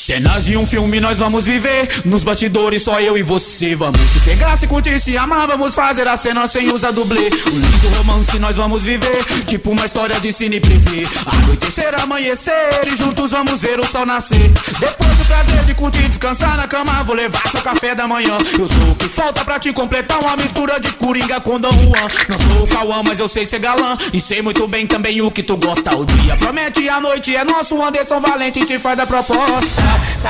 Cenas de um filme nós vamos viver, nos bastidores só eu e você. Vamos se pegar, se curtir, se amar, vamos fazer a cena sem usar dublê. Um lindo romance nós vamos viver, tipo uma história de cine privê. Anoitecer, amanhecer e juntos vamos ver o sol nascer. Depois do prazer de curtir, descansar na cama, vou levar seu café da manhã. Eu sou o que falta pra te completar, uma mistura de Coringa com Dom Juan. Não sou o Cauã, mas eu sei ser galã e sei muito bem também o que tu gosta. O dia promete, a noite é nosso, Anderson Valente te faz da proposta.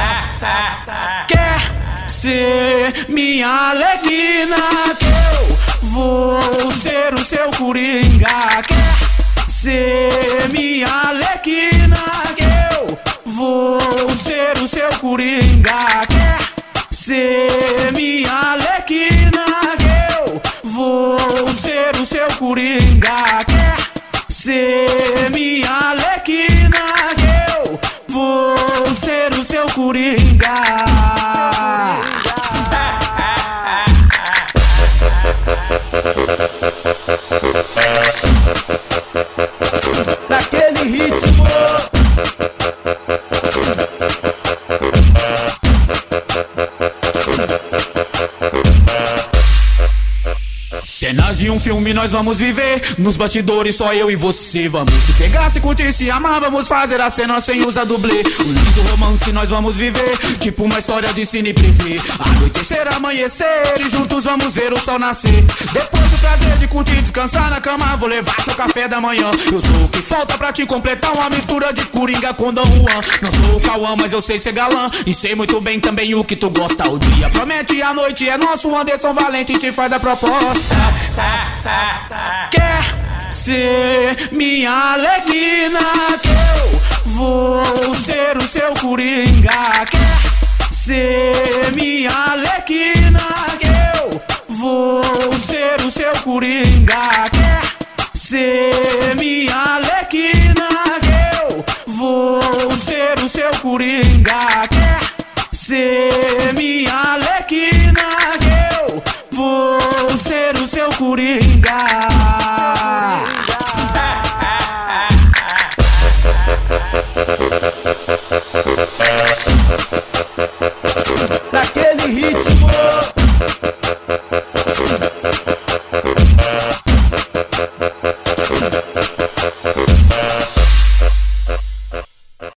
Quer ser minha Arlequina, que eu vou ser o seu Coringa. Quer ser minha Arlequina, que eu vou ser o seu Coringa. Quer ser minha Arlequina, que eu vou ser o seu Coringa. Quer ser minha Arlequina, que eu vou ser o seu Coringa. Naquele ritmo. Cenas de um filme nós vamos viver, nos bastidores só eu e você. Vamos se pegar, se curtir, se amar, vamos fazer a cena sem usar dublê. Um lindo romance nós vamos viver, tipo uma história de cine privê. Anoitecer, amanhecer e juntos vamos ver o sol nascer. Depois do prazer de curtir, descansar na cama, vou levar seu café da manhã. Eu sou o que falta pra te completar, uma mistura de Coringa com Dom Juan. Não sou o Cauã, mas eu sei ser galã e sei muito bem também o que tu gosta. O dia promete, a noite é nosso, Anderson Valente te faz da proposta. Quer ser minha Arlequina, que eu vou ser o seu Coringa. Quer ser minha Arlequina, que eu vou ser o seu Coringa. Quer ser minha Arlequina, que eu vou ser o seu Coringa. Quer ser minha Arlequina, que eu vou ser o seu Coringa.